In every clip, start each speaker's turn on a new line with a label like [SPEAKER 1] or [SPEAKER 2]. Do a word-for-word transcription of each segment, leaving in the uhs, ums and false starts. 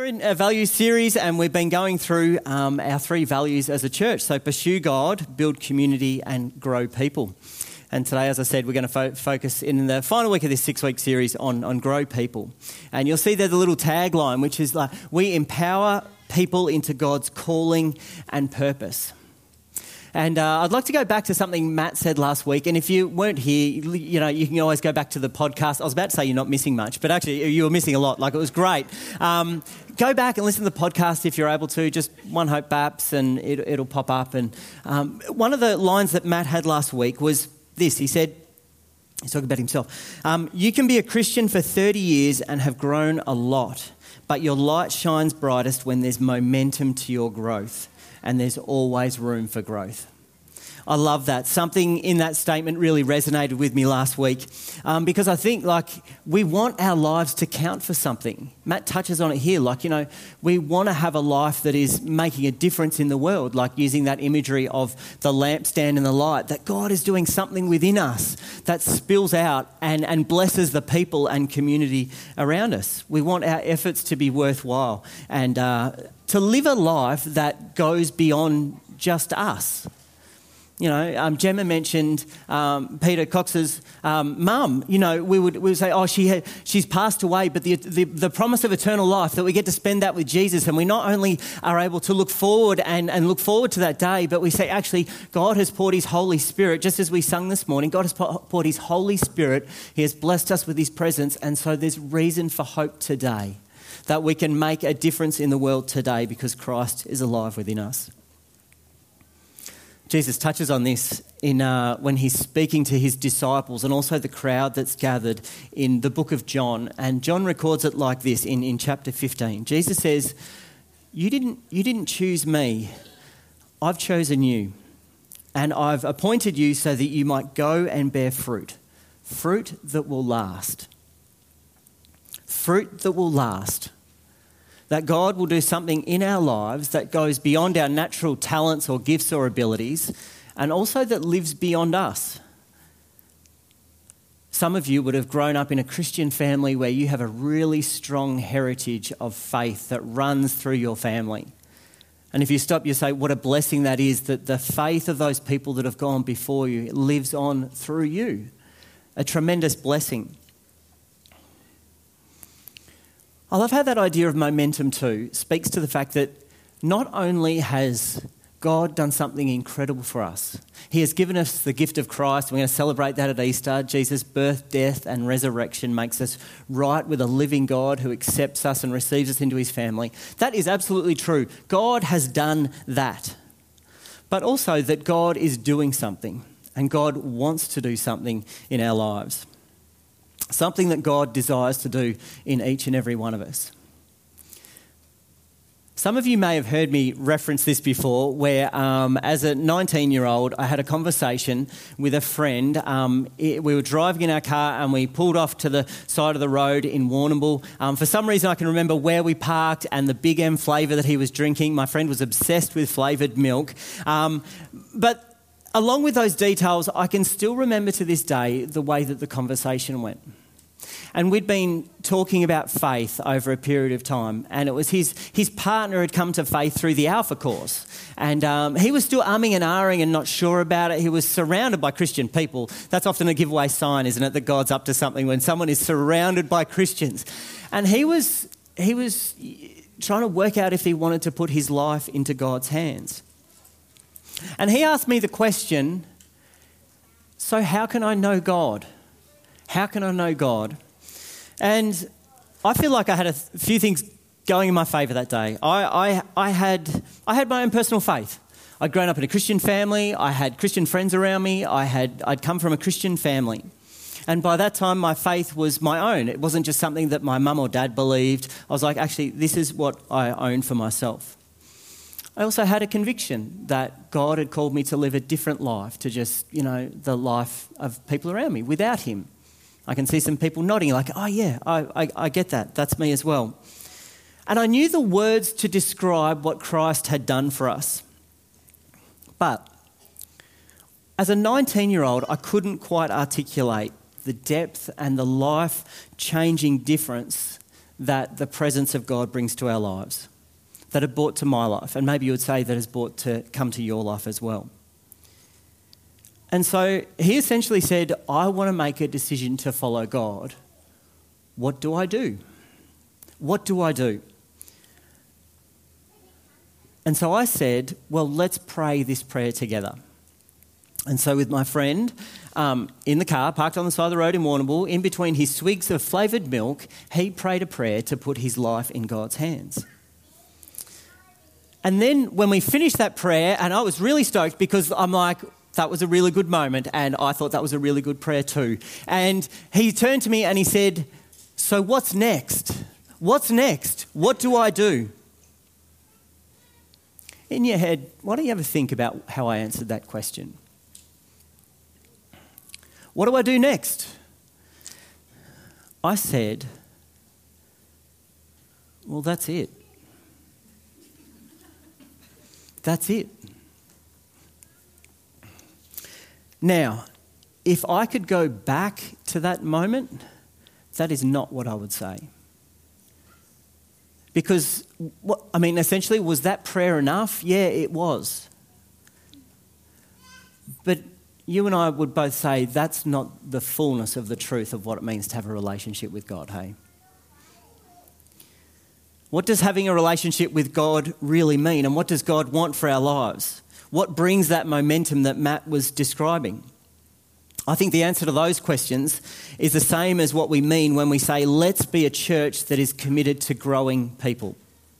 [SPEAKER 1] We're in a value series and we've been going through um, our three values as a church. So pursue God, build community and grow people. And today, as I said, we're going to fo- focus in the final week of this six-week series on, on grow people. And you'll see there's a little tagline, which is like, we empower people into God's calling and purpose. And uh, I'd like to go back to something Matt said last week. And if you weren't here, you know, you can always go back to the podcast. I was about to say you're not missing much, but actually you were missing a lot. Like, it was great. Um, go back and listen to the podcast if you're able to. Just One Hope Baps and it, it'll pop up. And um, one of the lines that Matt had last week was this. He said, he's talking about himself. Um, you can be a Christian for thirty years and have grown a lot, but your light shines brightest when there's momentum to your growth. And there's always room for growth. I love that. Something in that statement really resonated with me last week um, because I think, like, we want our lives to count for something. Matt touches on it here. Like, you know, we want to have a life that is making a difference in the world, like using that imagery of the lampstand and the light, that God is doing something within us that spills out and, and blesses the people and community around us. We want our efforts to be worthwhile and uh, to live a life that goes beyond just us. You know, um, Gemma mentioned um, Peter Cox's um, mum. You know, we would we would say, oh, she had, she's passed away, but the, the the promise of eternal life, that we get to spend that with Jesus, and we not only are able to look forward and, and look forward to that day, but we say, actually, God has poured his Holy Spirit, just as we sung this morning, God has poured his Holy Spirit, he has blessed us with his presence, and so there's reason for hope today, that we can make a difference in the world today because Christ is alive within us. Jesus touches on this in uh, when he's speaking to his disciples and also the crowd that's gathered in the book of John. And John records it like this in, in chapter fifteen. Jesus says, you didn't, you didn't choose me. I've chosen you. And I've appointed you so that you might go and bear fruit. Fruit that will last. Fruit that will last. That God will do something in our lives that goes beyond our natural talents or gifts or abilities, and also that lives beyond us. Some of you would have grown up in a Christian family where you have a really strong heritage of faith that runs through your family. And if you stop, you say, what a blessing that is, that the faith of those people that have gone before you lives on through you. A tremendous blessing. I love how that idea of momentum too speaks to the fact that not only has God done something incredible for us, he has given us the gift of Christ. We're going to celebrate that at Easter. Jesus' birth, death and resurrection makes us right with a living God who accepts us and receives us into his family. That is absolutely true. God has done that. But also that God is doing something, and God wants to do something in our lives. Something that God desires to do in each and every one of us. Some of you may have heard me reference this before, where um, as a nineteen-year-old, I had a conversation with a friend. Um, it, we were driving in our car and we pulled off to the side of the road in Warrnambool. Um, for some reason, I can remember where we parked and the Big M flavour that he was drinking. My friend was obsessed with flavoured milk. Um, but along with those details, I can still remember to this day the way that the conversation went. And we'd been talking about faith over a period of time, and it was his his partner had come to faith through the Alpha course, and um, he was still umming and ahhing and not sure about it. He was surrounded by Christian people. That's often a giveaway sign, isn't it, that God's up to something, when someone is surrounded by Christians. And he was he was trying to work out if he wanted to put his life into God's hands. And he asked me the question, so how can I know God? How can I know God? And I feel like I had a few things going in my favour that day. I, I, I had I had my own personal faith. I'd grown up in a Christian family. I had Christian friends around me. I had I'd come from a Christian family. And by that time, my faith was my own. It wasn't just something that my mum or dad believed. I was like, actually, this is what I own for myself. I also had a conviction that God had called me to live a different life to just, you know, the life of people around me without him. I can see some people nodding like, oh yeah, I, I, I get that. That's me as well. And I knew the words to describe what Christ had done for us. But as a nineteen-year-old, I couldn't quite articulate the depth and the life-changing difference that the presence of God brings to our lives, that it brought to my life, and maybe you would say that has brought to come to your life as well. And so he essentially said, I want to make a decision to follow God. What do I do? What do I do? And so I said, well, let's pray this prayer together. And so with my friend um, in the car, parked on the side of the road in Warrnambool, in between his swigs of flavoured milk, he prayed a prayer to put his life in God's hands. And then when we finished that prayer, and I was really stoked because I'm like, that was a really good moment, and I thought that was a really good prayer too. And he turned to me and he said, so what's next? What's next? What do I do? In your head, why don't you ever think about how I answered that question? What do I do next? I said, well, that's it. That's it. Now, if I could go back to that moment, that is not what I would say. Because, what, I mean, essentially, was that prayer enough? Yeah, it was. But you and I would both say that's not the fullness of the truth of what it means to have a relationship with God, hey? What does having a relationship with God really mean? And what does God want for our lives? What brings that momentum that Matt was describing? I think the answer to those questions is the same as what we mean when we say, let's be a church that is committed to growing people.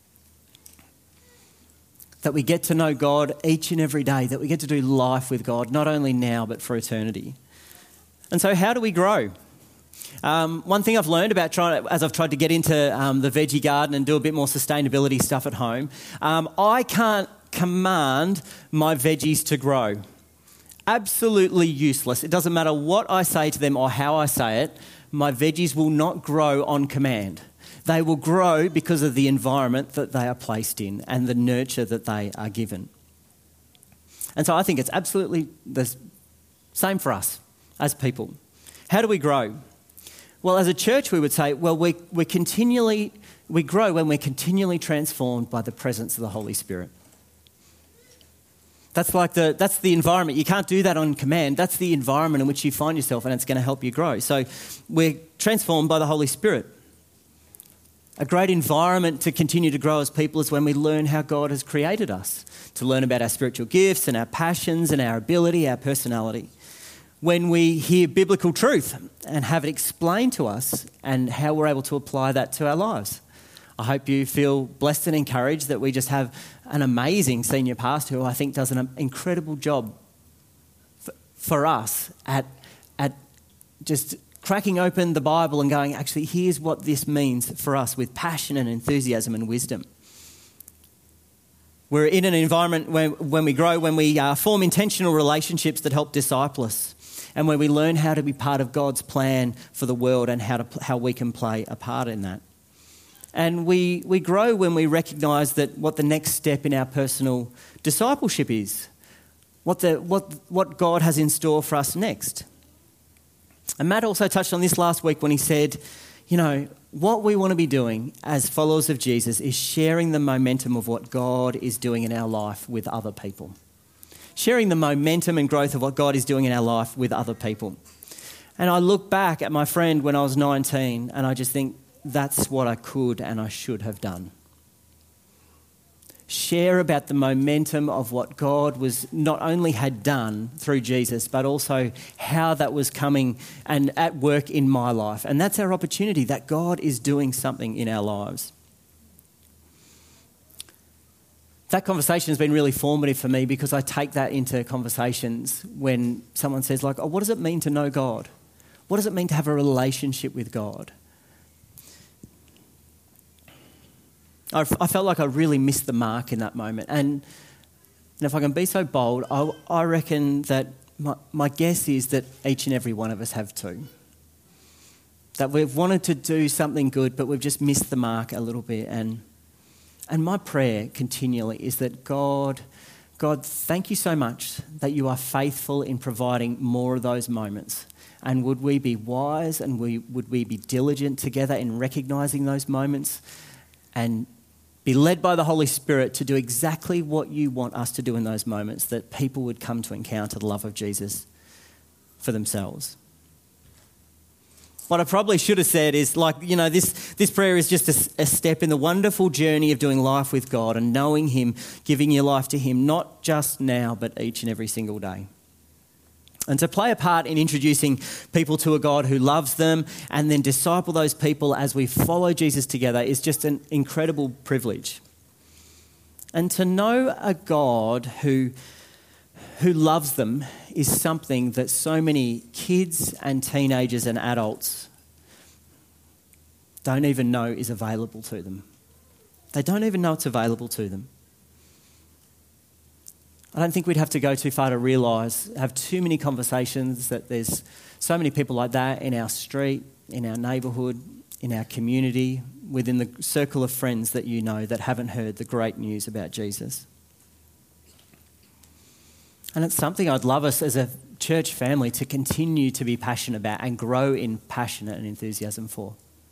[SPEAKER 1] That we get to know God each and every day, that we get to do life with God, not only now, but for eternity. And so how do we grow? Um, one thing I've learned about trying to, as I've tried to get into um, the veggie garden and do a bit more sustainability stuff at home, um, I can't command my veggies to grow. Absolutely useless. It doesn't matter what I say to them or how I say it, my veggies will not grow on command. They will grow because of the environment that they are placed in and the nurture that they are given. And so I think it's absolutely the same for us as people. How do we grow? Well, as a church, we would say, well, we we continually we grow when we're continually transformed by the presence of the Holy Spirit. That's like the that's the environment. You can't do that on command. That's the environment in which you find yourself, and it's going to help you grow. So we're transformed by the Holy Spirit. A great environment to continue to grow as people is when we learn how God has created us, to learn about our spiritual gifts and our passions and our ability, our personality. When we hear biblical truth and have it explained to us and how we're able to apply that to our lives. I hope you feel blessed and encouraged that we just have an amazing senior pastor who I think does an incredible job for, for us at, at just cracking open the Bible and going, actually, here's what this means for us with passion and enthusiasm and wisdom. We're in an environment where when we grow, when we uh, form intentional relationships that help disciple us, and when we learn how to be part of God's plan for the world and how to how we can play a part in that. And we, we grow when we recognise that what the next step in our personal discipleship is, what the what what God has in store for us next. And Matt also touched on this last week when he said, you know, what we want to be doing as followers of Jesus is sharing the momentum of what God is doing in our life with other people. Sharing the momentum and growth of what God is doing in our life with other people. And I look back at my friend when I was nineteen and I just think, that's what I could and I should have done. Share about the momentum of what God was not only had done through Jesus, but also how that was coming and at work in my life. And that's our opportunity, that God is doing something in our lives. That conversation has been really formative for me because I take that into conversations when someone says like, oh, what does it mean to know God? What does it mean to have a relationship with God? I felt like I really missed the mark in that moment. And, and if I can be so bold, I, I reckon that my, my guess is that each and every one of us have too. That we've wanted to do something good, but we've just missed the mark a little bit. And and my prayer continually is that God, God, thank you so much that you are faithful in providing more of those moments. And would we be wise and we, would we be diligent together in recognising those moments and be led by the Holy Spirit to do exactly what you want us to do in those moments, that people would come to encounter the love of Jesus for themselves. What I probably should have said is, like, you know, this, this prayer is just a, a step in the wonderful journey of doing life with God and knowing Him, giving your life to Him, not just now, but each and every single day. And to play a part in introducing people to a God who loves them and then disciple those people as we follow Jesus together is just an incredible privilege. And to know a God who, who loves them is something that so many kids and teenagers and adults don't even know is available to them. They don't even know it's available to them. I don't think we'd have to go too far to realise, have too many conversations, that there's so many people like that in our street, in our neighbourhood, in our community, within the circle of friends that you know that haven't heard the great news about Jesus. And it's something I'd love us as a church family to continue to be passionate about and grow in passion and enthusiasm for.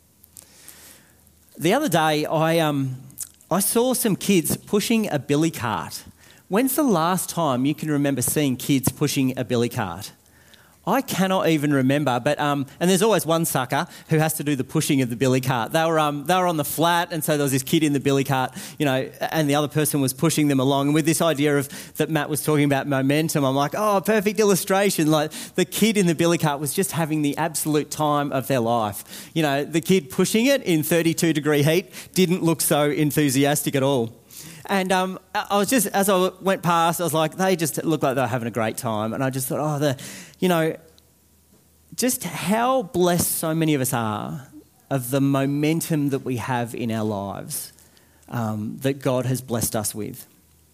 [SPEAKER 1] The other day, I um, I saw some kids pushing a billy cart. When's the last time you can remember seeing kids pushing a billy cart? I cannot even remember, but um, and there's always one sucker who has to do the pushing of the billy cart. They were um, they were on the flat, and so there was this kid in the billy cart, you know, and the other person was pushing them along. And with this idea of that Matt was talking about momentum, I'm like, oh, perfect illustration. Like the kid in the billy cart was just having the absolute time of their life. You know, the kid pushing it in thirty-two degree heat didn't look so enthusiastic at all. And um, I was just, as I went past, I was like, they just look like they're having a great time. And I just thought, oh, the, you know, just how blessed so many of us are of the momentum that we have in our lives, um, that God has blessed us with.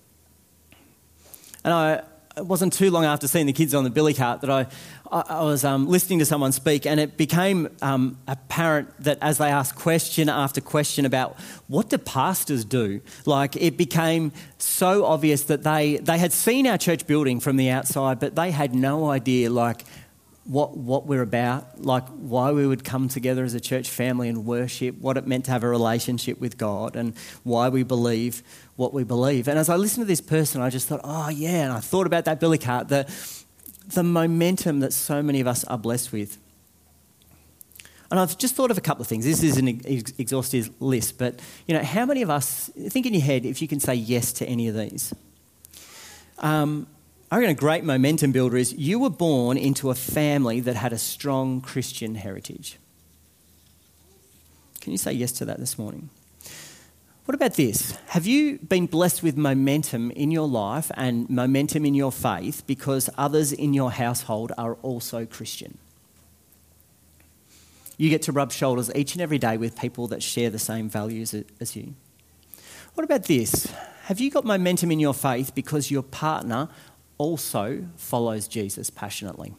[SPEAKER 1] And I, it wasn't too long after seeing the kids on the billy cart that I, I, I was um, listening to someone speak, and it became um, apparent that as they asked question after question about what do pastors do, like it became so obvious that they, they had seen our church building from the outside, but they had no idea like what what we're about, like why we would come together as a church family and worship, what it meant to have a relationship with God, and why we believe what we believe. And as I listened to this person, I just thought, oh yeah, and I thought about that billy cart, the, the momentum that so many of us are blessed with. And I've just thought of a couple of things. This is an ex- exhaustive list, but you know, how many of us, think in your head if you can say yes to any of these. Um, I reckon a great momentum builder is you were born into a family that had a strong Christian heritage. Can you say yes to that this morning? What about this? Have you been blessed with momentum in your life and momentum in your faith because others in your household are also Christian? You get to rub shoulders each and every day with people that share the same values as you. What about this? Have you got momentum in your faith because your partner also follows Jesus passionately?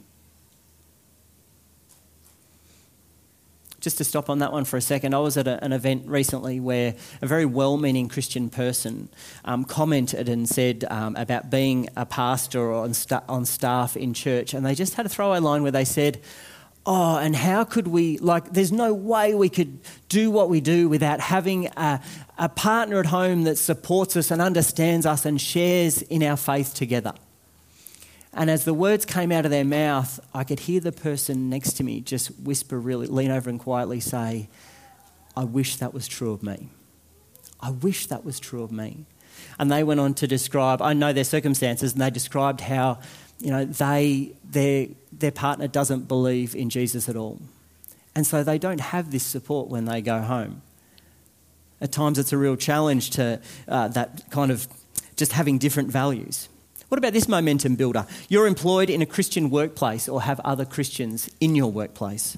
[SPEAKER 1] Just to stop on that one for a second, I was at a, an event recently where a very well-meaning Christian person um, commented and said um, about being a pastor or on, sta- on staff in church, and they just had a throwaway line where they said, oh, and how could we, like, there's no way we could do what we do without having a, a partner at home that supports us and understands us and shares in our faith together. And as the words came out of their mouth, I could hear the person next to me just whisper, really lean over and quietly say, I wish that was true of me. I wish that was true of me. And they went on to describe, I know their circumstances, and they described how, you know, they their their partner doesn't believe in Jesus at all. And so they don't have this support when they go home. At times it's a real challenge to uh, that kind of just having different values. What about this momentum builder? You're employed in a Christian workplace or have other Christians in your workplace.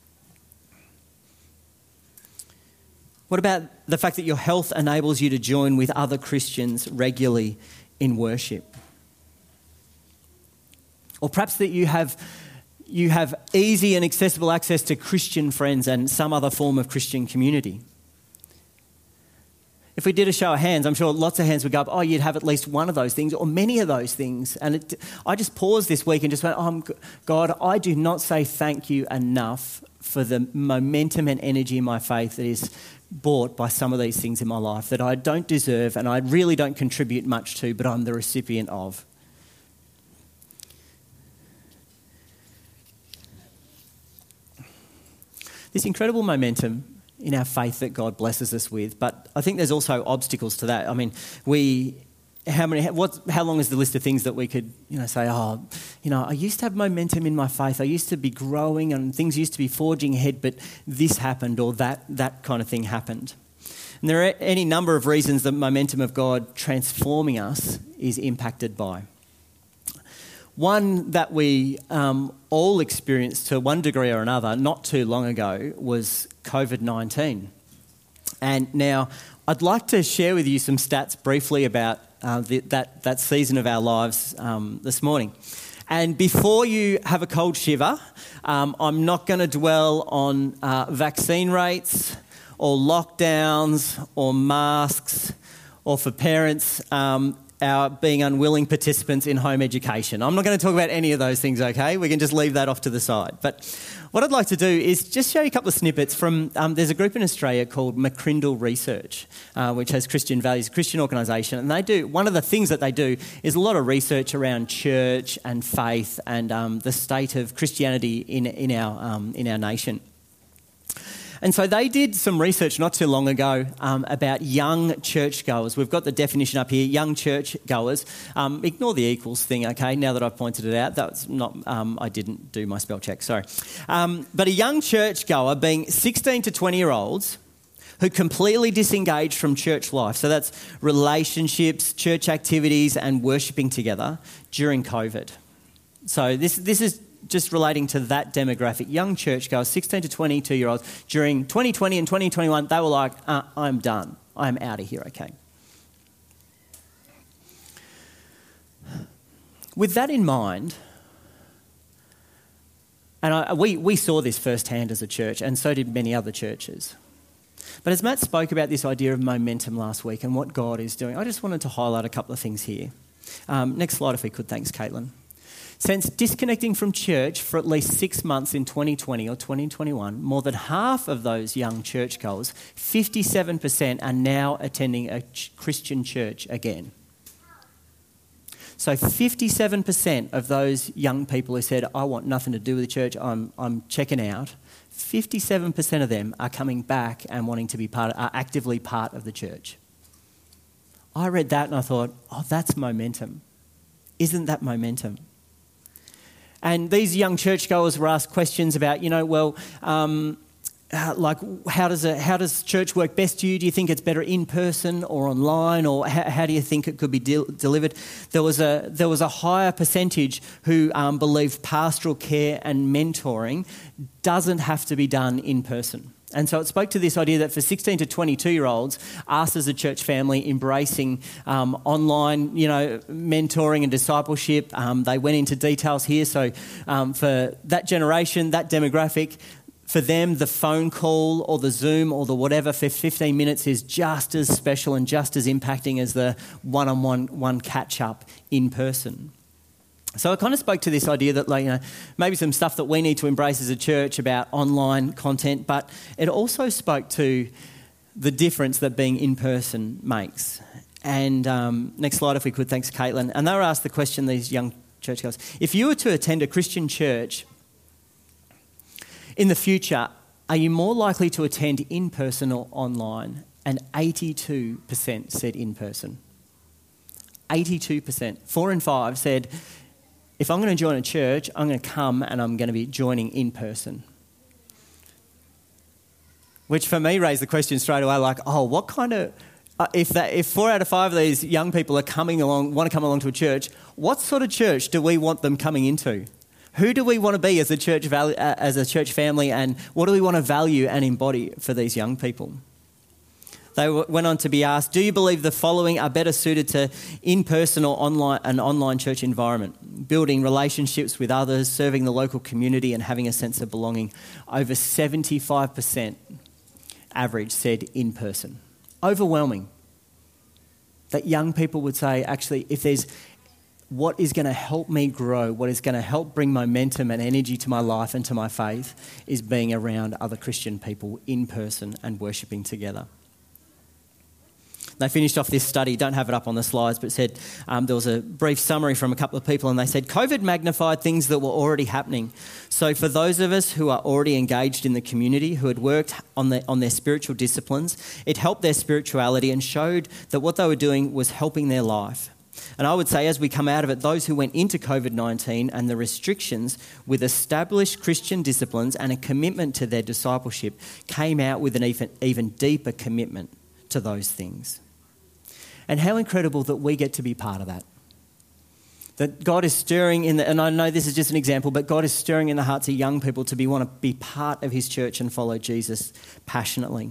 [SPEAKER 1] What about the fact that your health enables you to join with other Christians regularly in worship? Or perhaps that you have you have easy and accessible access to Christian friends and some other form of Christian community. If we did a show of hands, I'm sure lots of hands would go up, oh, you'd have at least one of those things or many of those things. And it, I just paused this week and just went, oh, God, I do not say thank you enough for the momentum and energy in my faith that is bought by some of these things in my life that I don't deserve and I really don't contribute much to, but I'm the recipient of. This incredible momentum in our faith that God blesses us with, but I think there's also obstacles to that. I mean, we, how many, what, how long is the list of things that we could, you know, say, oh, you know, I used to have momentum in my faith, I used to be growing and things used to be forging ahead, but this happened or that, that kind of thing happened. And there are any number of reasons the momentum of God transforming us is impacted by. One that we um, all experienced to one degree or another not too long ago was covid nineteen. And now I'd like to share with you some stats briefly about uh, the, that, that season of our lives um, this morning. And before you have a cold shiver, um, I'm not going to dwell on uh, vaccine rates or lockdowns or masks or for parents um, our being unwilling participants in home education. I'm not going to talk about any of those things, okay? We can just leave that off to the side. But what I'd like to do is just show you a couple of snippets from, um, there's a group in Australia called McCrindle Research, uh, which has Christian values, a Christian organisation, and they do, one of the things that they do is a lot of research around church and faith and um, the state of Christianity in, in, our, um, in our nation. And so they did some research not too long ago um, about young churchgoers. We've got the definition up here, young churchgoers. Um, ignore the equals thing, okay, now that I've pointed it out. That's not, um, I didn't do my spell check, sorry. Um, but a young churchgoer being sixteen to twenty-year-olds who completely disengaged from church life. So that's relationships, church activities and worshipping together during COVID. So this this is just relating to that demographic, young churchgoers, sixteen to twenty-two-year-olds, during twenty twenty and twenty twenty-one, they were like, uh, I'm done. I'm out of here, okay. With that in mind, and I, we, we saw this firsthand as a church, and so did many other churches. But as Matt spoke about this idea of momentum last week and what God is doing, I just wanted to highlight a couple of things here. Um, next slide if we could, thanks Caitlin. Since disconnecting from church for at least six months in twenty twenty or twenty twenty-one, more than half of those young churchgoers, fifty-seven percent, are now attending a ch- Christian church again. So fifty-seven percent of those young people who said, I want nothing to do with the church, I'm, I'm checking out, fifty-seven percent of them are coming back and wanting to be part, of, are actively part of the church. I read that and I thought, oh, that's momentum. Isn't that momentum? And these young churchgoers were asked questions about, you know, well, um, uh, like how does a, how does church work best to you? Do you think it's better in person or online, or how, how do you think it could be de- delivered? There was a there was a higher percentage who um, believed pastoral care and mentoring doesn't have to be done in person. And so it spoke to this idea that for sixteen to twenty-two-year-olds, us as a church family embracing um, online, you know, mentoring and discipleship. Um, they went into details here. So um, for that generation, that demographic, for them, the phone call or the Zoom or the whatever for fifteen minutes is just as special and just as impacting as the one-on-one one catch-up in person. So I kind of spoke to this idea that, like, you know, maybe some stuff that we need to embrace as a church about online content, but it also spoke to the difference that being in person makes. And um, next slide, if we could, thanks, Caitlin. And they were asked the question, these young churchgoers, if you were to attend a Christian church in the future, are you more likely to attend in person or online? And eighty-two percent said in person. eighty-two percent. Four in five said, if I'm going to join a church, I'm going to come and I'm going to be joining in person. Which for me raised the question straight away, like, oh, what kind of, uh, if that, if four out of five of these young people are coming along, want to come along to a church, what sort of church do we want them coming into? Who do we want to be as a church value, uh, as a church family, and what do we want to value and embody for these young people? They went on to be asked, do you believe the following are better suited to in-person or online an online church environment? Building relationships with others, serving the local community and having a sense of belonging. Over seventy-five percent average said in person. Overwhelming. that young people would say, actually, if there's what is going to help me grow, what is going to help bring momentum and energy to my life and to my faith is being around other Christian people in person and worshipping together. They finished off this study, don't have it up on the slides, but said um, there was a brief summary from a couple of people and they said COVID magnified things that were already happening. So for those of us who are already engaged in the community, who had worked on, the, on their spiritual disciplines, it helped their spirituality and showed that what they were doing was helping their life. And I would say as we come out of it, those who went into COVID nineteen and the restrictions with established Christian disciplines and a commitment to their discipleship came out with an even, even deeper commitment to those things. And how incredible that we get to be part of that. That God is stirring in the, and I know this is just an example, but God is stirring in the hearts of young people to be want to be part of his church and follow Jesus passionately.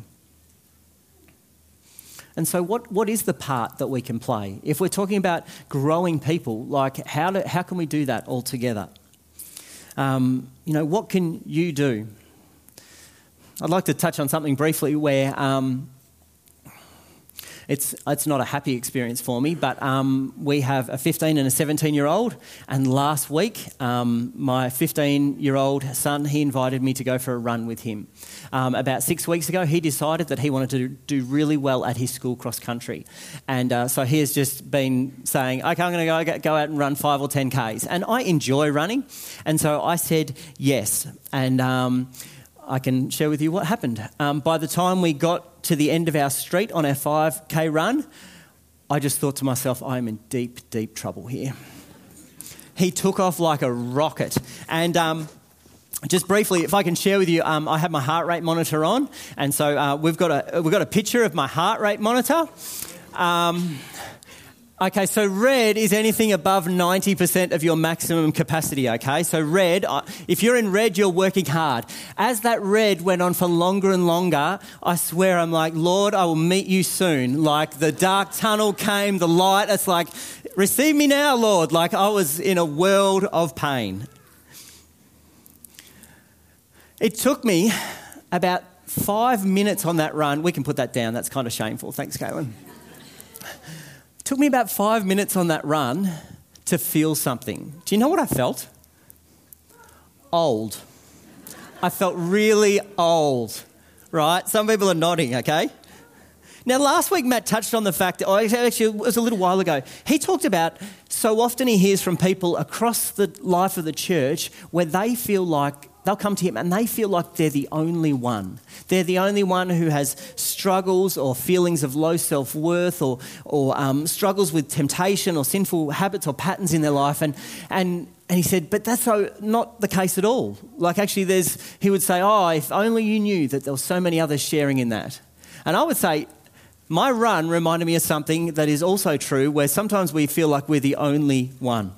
[SPEAKER 1] And so what, what is the part that we can play? If we're talking about growing people, like how do, how can we do that all together? Um, you know, what can you do? I'd like to touch on something briefly where um, It's it's not a happy experience for me, but um, we have a fifteen and a seventeen-year-old, and last week um, my fifteen-year-old son, he invited me to go for a run with him. Um, about six weeks ago, he decided that he wanted to do really well at his school cross-country. And uh, so he has just been saying, OK, I'm going to go, go out and run five or ten Ks. And I enjoy running, and so I said yes. And Um, I can share with you what happened. Um, by the time we got to the end of our street on our five K run, I just thought to myself, I am in deep, deep trouble here. He took off like a rocket. And um, just briefly, if I can share with you, um, I have my heart rate monitor on. And so uh, we've got a we've got a picture of my heart rate monitor. Um, Okay, so red is anything above ninety percent of your maximum capacity, okay? So red, if you're in red, you're working hard. As that red went on for longer and longer, I swear I'm like, Lord, I will meet you soon. Like the dark tunnel came, the light, it's like, receive me now, Lord. Like I was in a world of pain. It took me about five minutes on that run. We can put that down, that's kind of shameful. Thanks, Caitlin. It took me about five minutes on that run to feel something. Do you know what I felt? Old. I felt really old, right? Some people are nodding, okay? Now, last week, Matt touched on the fact, that, oh, actually, it was a little while ago. He talked about so often he hears from people across the life of the church where they feel like they'll come to him and they feel like they're the only one. They're the only one who has struggles or feelings of low self-worth or, or um, struggles with temptation or sinful habits or patterns in their life. And and and he said, but that's so not the case at all. Like actually there's, he would say, oh, if only you knew that there were so many others sharing in that. And I would say, my run reminded me of something that is also true where sometimes we feel like we're the only one.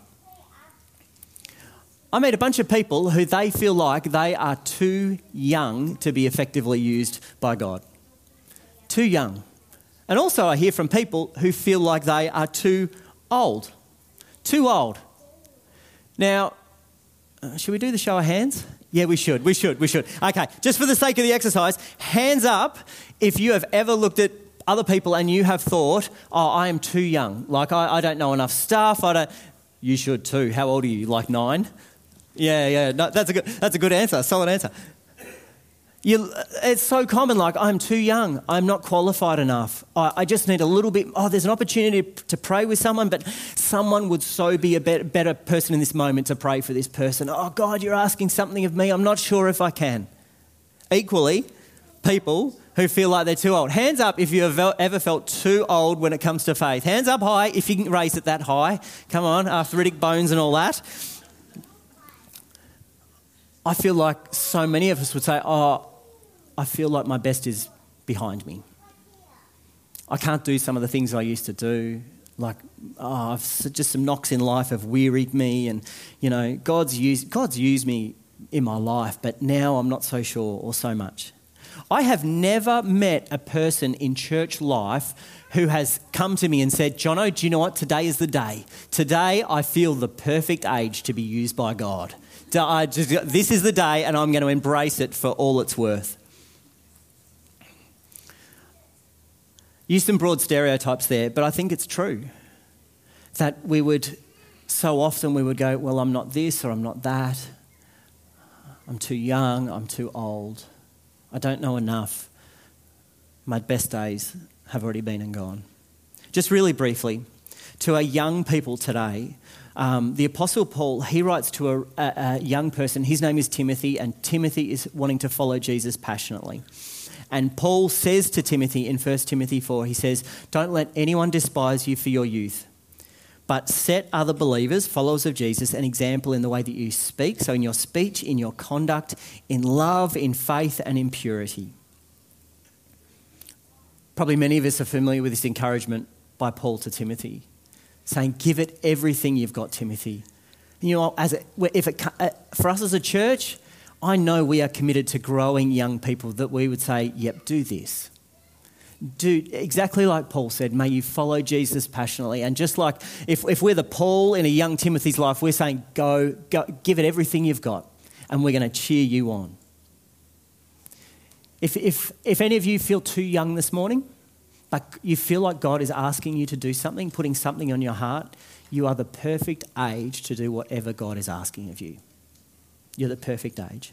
[SPEAKER 1] I met a bunch of people who they feel like they are too young to be effectively used by God. Too young. And also I hear from people who feel like they are too old. Too old. Now, uh, should we do the show of hands? Yeah, we should, we should, we should. Okay, just for the sake of the exercise, hands up if you have ever looked at other people and you have thought, oh, I am too young. Like I, I don't know enough stuff. I don't. You should too. How old are you? Like nine? Yeah, yeah, no, that's a good, that's a good answer, solid answer. You, it's so common, like, I'm too young, I'm not qualified enough, I, I just need a little bit, oh, there's an opportunity to pray with someone, but someone would so be a better, better person in this moment to pray for this person. Oh, God, you're asking something of me, I'm not sure if I can. Equally, people who feel like they're too old. Hands up if you've ever felt too old when it comes to faith. Hands up high if you can raise it that high. Come on, arthritic bones and all that. I feel like so many of us would say, oh, I feel like my best is behind me. I can't do some of the things I used to do. Like, oh, I've, just some knocks in life have wearied me and, you know, God's used, God's used me in my life, but now I'm not so sure or so much. I have never met a person in church life who has come to me and said, Jono, do you know what? Today is the day. Today I feel the perfect age to be used by God. I just, this is the day and I'm going to embrace it for all it's worth. use some broad stereotypes there, but I think it's true that we would, so often we would go, well, I'm not this or I'm not that. I'm too young, I'm too old. I don't know enough. My best days have already been and gone. Just really briefly, to our young people today, um, the Apostle Paul, he writes to a, a, a young person. His name is Timothy, and Timothy is wanting to follow Jesus passionately. And Paul says to Timothy in First Timothy four, he says, don't let anyone despise you for your youth, but set other believers, followers of Jesus, an example in the way that you speak. So in your speech, in your conduct, in love, in faith and in purity. Probably many of us are familiar with this encouragement by Paul to Timothy, saying, give it everything you've got, Timothy. You know, as it, if it, for us as a church, I know we are committed to growing young people that we would say, yep, do this. Do exactly like Paul said, may you follow Jesus passionately. And just like if, if we're the Paul in a young Timothy's life, we're saying, go, go, give it everything you've got, and we're going to cheer you on. If, if, if any of you feel too young this morning, but you feel like God is asking you to do something, putting something on your heart, you are the perfect age to do whatever God is asking of you. You're the perfect age.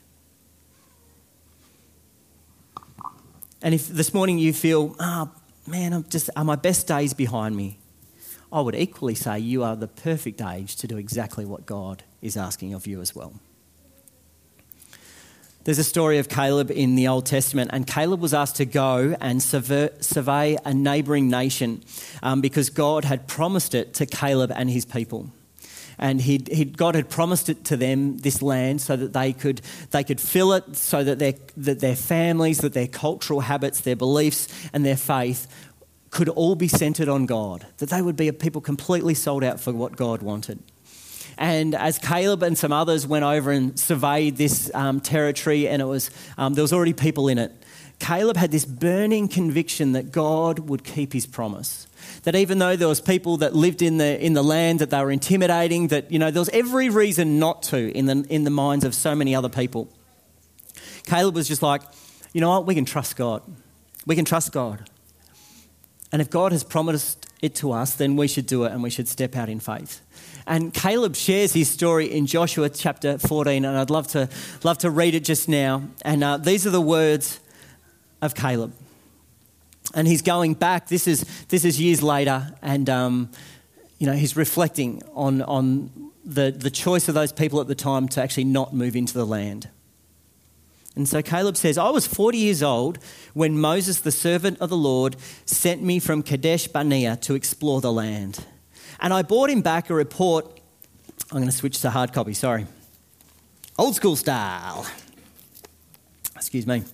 [SPEAKER 1] And if this morning you feel, oh, man, I'm just, are my best days behind me? I would equally say you are the perfect age to do exactly what God is asking of you as well. There's a story of Caleb in the Old Testament, and Caleb was asked to go and survey a neighbouring nation um, because God had promised it to Caleb and his people. And he'd, he'd, God had promised it to them, this land, so that they could they could fill it, so that their, that their families, that their cultural habits, their beliefs and their faith could all be centred on God, that they would be a people completely sold out for what God wanted. And as Caleb and some others went over and surveyed this um, territory, and it was um, there was already people in it, Caleb had this burning conviction that God would keep his promise. That even though there was people that lived in the in the land, that they were intimidating, that, you know, there was every reason not to in the in the minds of so many other people. Caleb was just like, you know what, we can trust God. We can trust God. And if God has promised it to us, then we should do it and we should step out in faith. And Caleb shares his story in Joshua chapter fourteen, and I'd love to love to read it just now. And uh, these are the words of Caleb. And he's going back. This is this is years later, and um, you know, he's reflecting on on the the choice of those people at the time to actually not move into the land. And so Caleb says, I was forty years old when Moses, the servant of the Lord, sent me from Kadesh Barnea to explore the land. And I brought him back a report. I'm going to switch to hard copy, sorry. Old school style. Excuse me.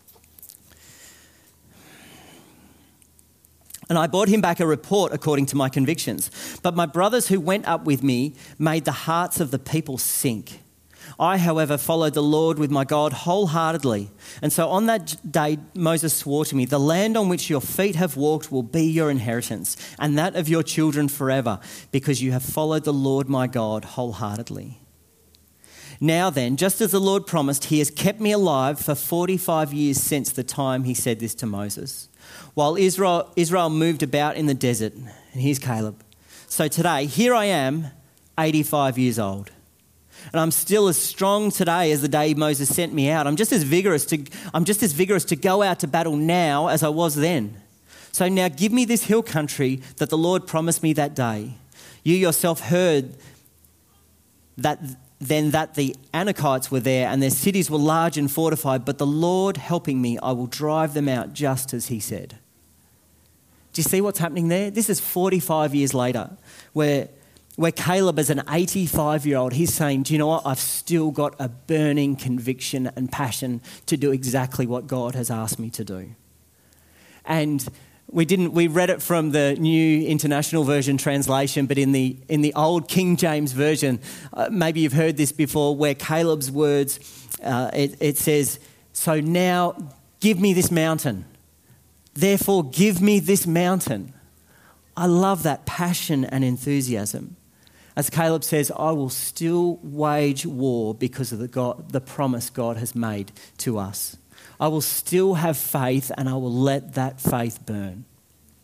[SPEAKER 1] And I brought him back a report according to my convictions. But my brothers who went up with me made the hearts of the people sink. I, however, followed the Lord with my God wholeheartedly. And so on that day, Moses swore to me, the land on which your feet have walked will be your inheritance, and that of your children forever, because you have followed the Lord my God wholeheartedly. Now then, just as the Lord promised, he has kept me alive for forty-five years since the time he said this to Moses, while Israel, Israel moved about in the desert. And here's Caleb. So today, here I am, eighty-five years old. And I'm still as strong today as the day Moses sent me out. I'm just as vigorous to I'm just as vigorous to go out to battle now as I was then. So now give me this hill country that the Lord promised me that day. You yourself heard that then that the Anakites were there and their cities were large and fortified, but the Lord helping me, I will drive them out just as he said. Do you see what's happening there? This is forty-five years later, where Where Caleb, as an eighty-five-year-old, he's saying, do you know what? I've still got a burning conviction and passion to do exactly what God has asked me to do. And we didn't. We read it from the New International Version translation, but in the in the old King James Version, uh, maybe you've heard this before, where Caleb's words, uh, it, it says, so now give me this mountain. Therefore, give me this mountain. I love that passion and enthusiasm. As Caleb says, I will still wage war because of the God, the promise God has made to us. I will still have faith, and I will let that faith burn.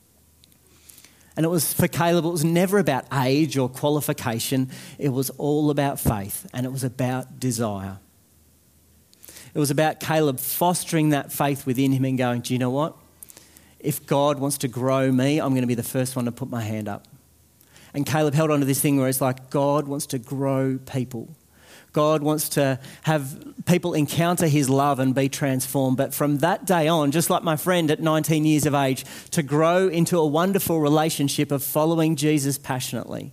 [SPEAKER 1] And it was for Caleb, it was never about age or qualification. It was all about faith, and it was about desire. It was about Caleb fostering that faith within him and going, do you know what? If God wants to grow me, I'm going to be the first one to put my hand up. And Caleb held on to this thing where it's like, God wants to grow people. God wants to have people encounter his love and be transformed. But from that day on, just like my friend at nineteen years of age, to grow into a wonderful relationship of following Jesus passionately.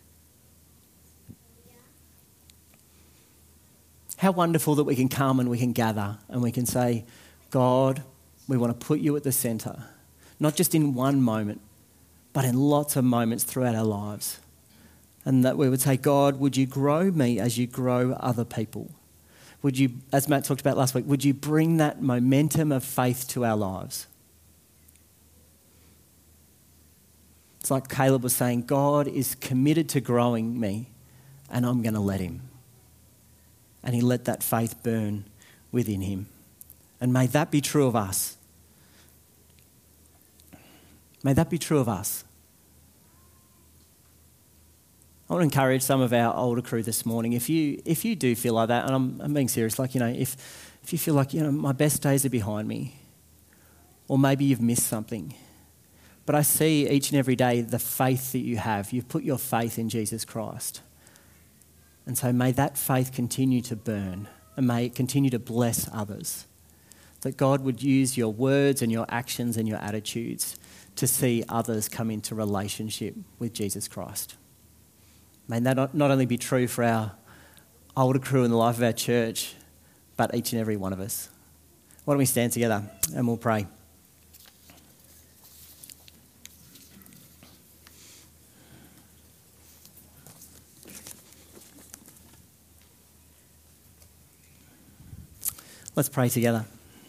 [SPEAKER 1] How wonderful that we can come and we can gather and we can say, God, we want to put you at the centre, not just in one moment, but in lots of moments throughout our lives. And that we would say, God, would you grow me as you grow other people? Would you, as Matt talked about last week, would you bring that momentum of faith to our lives? It's like Caleb was saying, God is committed to growing me and I'm going to let him. And he let that faith burn within him. And may that be true of us. May that be true of us. I want to encourage some of our older crew this morning. If you if you do feel like that, and I'm, I'm being serious, like, you know, if if you feel like, you know, my best days are behind me, or maybe you've missed something, but I see each and every day the faith that you have. You've put your faith in Jesus Christ. And so may that faith continue to burn, and may it continue to bless others. That God would use your words and your actions and your attitudes to see others come into relationship with Jesus Christ. May that not, not only be true for our older crew in the life of our church, but each and every one of us. Why don't we stand together and we'll pray. Let's pray together.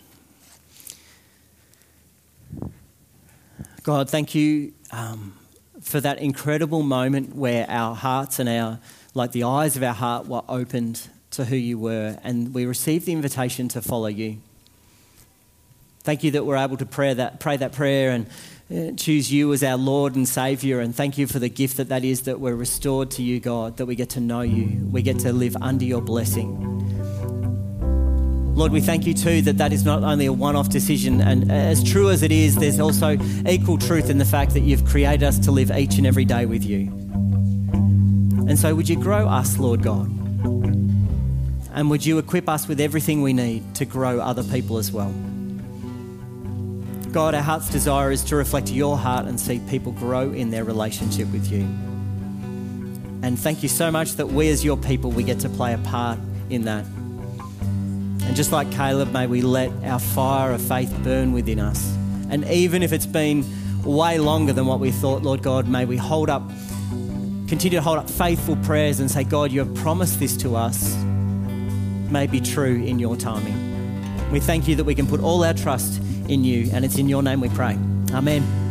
[SPEAKER 1] God, thank you um, for that incredible moment where our hearts and our, like the eyes of our heart were opened to who you were, and we received the invitation to follow you. Thank you that we're able to pray that, pray that prayer and uh, choose you as our Lord and Saviour, and thank you for the gift that that is, that we're restored to you, God, that we get to know you, we get to live under your blessing. Lord, we thank you too that that is not only a one-off decision, and as true as it is, there's also equal truth in the fact that you've created us to live each and every day with you. And so would you grow us, Lord God? And would you equip us with everything we need to grow other people as well? God, our heart's desire is to reflect your heart and see people grow in their relationship with you. And thank you so much that we as your people, we get to play a part in that. And just like Caleb, may we let our fire of faith burn within us. And even if it's been way longer than what we thought, Lord God, may we hold up, continue to hold up faithful prayers and say, God, you have promised this to us. May it be true in your timing. We thank you that we can put all our trust in you, and it's in your name we pray. Amen.